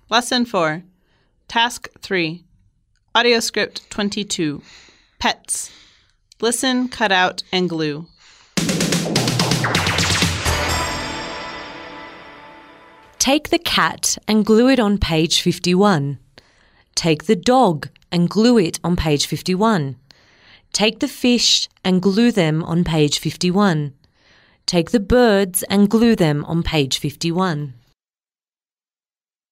Lesson 4. Task 3. Audio script 22. Pets. Listen, cut out, and glue. Take the cat and glue it on page 51. Take the dog and glue it on page 51. Take the fish and glue them on page 51. Take the birds and glue them on page 51.